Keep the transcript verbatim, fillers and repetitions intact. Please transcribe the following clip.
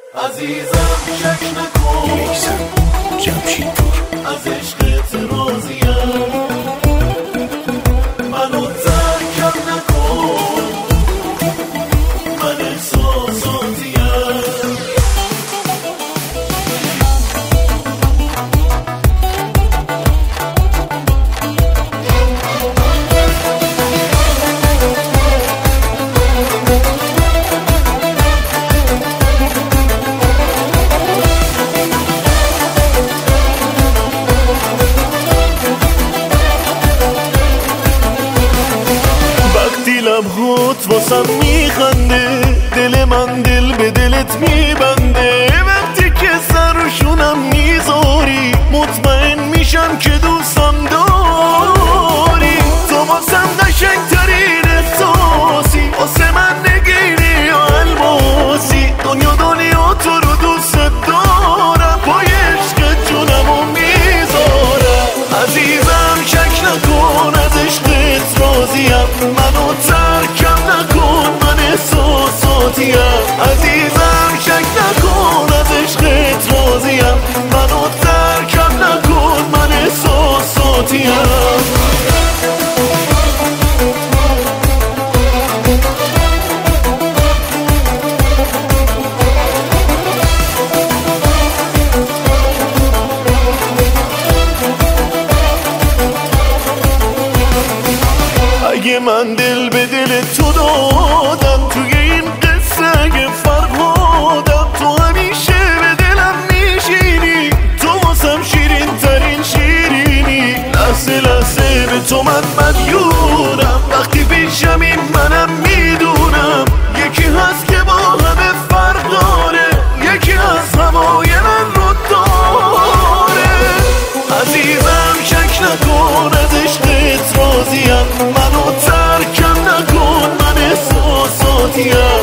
عزیزم شک نکن میسم جمشیدپور از عشقت راضیم منو ترکم نکن من احساساتیم لبهات واسم میخنده دل من دل به دلت میبنده وقتی که سرشونم میذاری مطمئن میشم که دوستم داری تو واسم قشنگترین احساسی واسه من نگینی یا الماسی دنیا دنیا تو رو دوست دارم با عشق جونمو میذارم عزیزم شک نکن از عشقت راضیم منو ترکم نکن من احساساتیم عزیزم شک نکن از عشقت راضیم منو ترکم نکن من احساساتیم اگه من دل به دل تو دادم توی این قصه اگه فرهادم تو همیشه به دلم میشینی تو واسم شیرین ترین شیرینی لحظه لحظه به تو من مدیونم وقتی پیشمی منم میدونم یکی هست که با همه فرق داره یکی از هوای من رو داره عزیزم شک نکن از عشقت راضیم منو ترکم نکن من احساساتیم